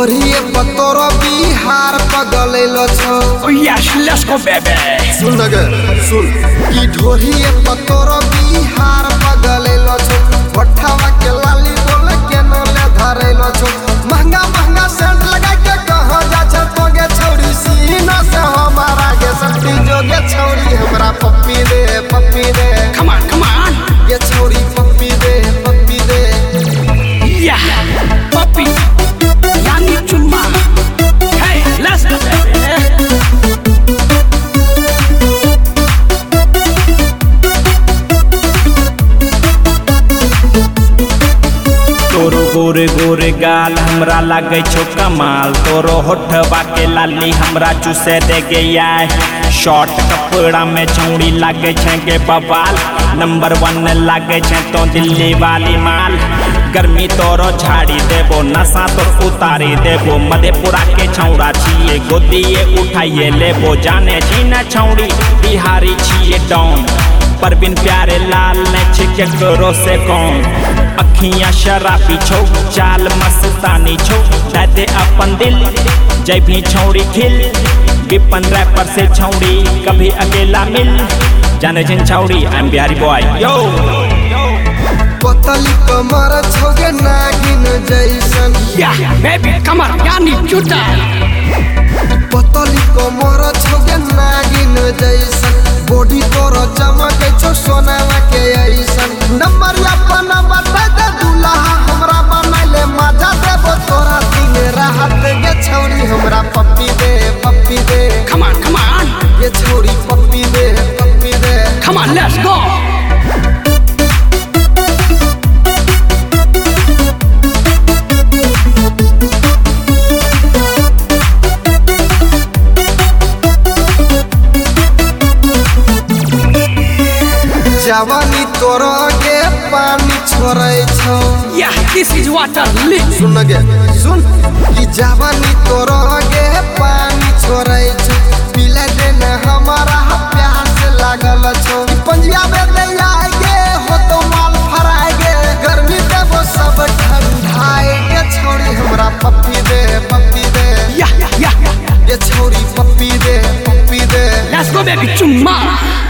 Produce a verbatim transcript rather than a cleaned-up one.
ढोरिए पतोर बिहार पगलेलो छो। Oh yes, let's go baby. सुन गे सुन की ढोरिए पतोर बिहार पगलेलो छो। भट्ठावा के लाली बोले के न ले धरेलो छो। महंगा महंगा सेंट लगा के कहां जा छ तो गे छौरी सीना से हमारा गे सट्टी जो गे छौरी हमरा पप्पी दे पप्पी दे। Come on, come on. ये छौरी पप्पी दे पप्पी दे। Yeah, puppy. Yani chumma. Hey, let's go baby. तोरो गोरे गोरे गाल हमरा लागे छो कमाल। तोरो होठवा के लाली हमरा चूसे दे गया। शॉर्ट कपड़ा में छौड़ी लागे छे के बवाल। नंबर वन लागे छे तो दिल्ली वाली माल। गर्मी तोरो झाड़ी देबो नशा तो उतारी देबो। मधेपुरा के छौड़ा छिए गोदिए उठाइए लेबो। जाने छी न छौड़ी बिहारी छिए डॉन। परवीन प्यारे लाल ने छिके करो से कौन। अखियां शराबी छो चाल मस्तानी छो। दे अपन दिल जय भी छौड़ी खिल। विपन रैपर से छौड़ी कभी अकेला मिल। जाने जिन छौड़ी आई एम बिहारी बॉय यो। पतली कमर छोगे नागिन जैसन। या बेबी कमर यानी जूता। पतली कमर छोगे नागिन जैसन। बॉडी तोरो चमक छो सोनावा के ऐसन। नंबर अपन बता दे दूल्हा हमरा बनैले मजा देबो तोरा दिन राहत गे छौरी हमरा पप्पी दे पप्पी दे। Come on, come on. ये छौरी पप्पी दे पप्पी दे। Come on, let's go. जवानी तोरो के पानी छोड़े छो। Yeah, this is water leak. सुन गे सुन कि जवानी तोरो के पानी छोड़े छो। पीले दिन हमारा प्यास लागल छो। पंजिया में दे आएगे हो तो माल फराएगे। गर्मी देबो सब ठंडाए गे छौरी हमरा पप्पी दे पप्पी दे। Yeah, yeah, yeah. ये छौरी पप्पी दे पप्पी दे। Let's go baby chumma.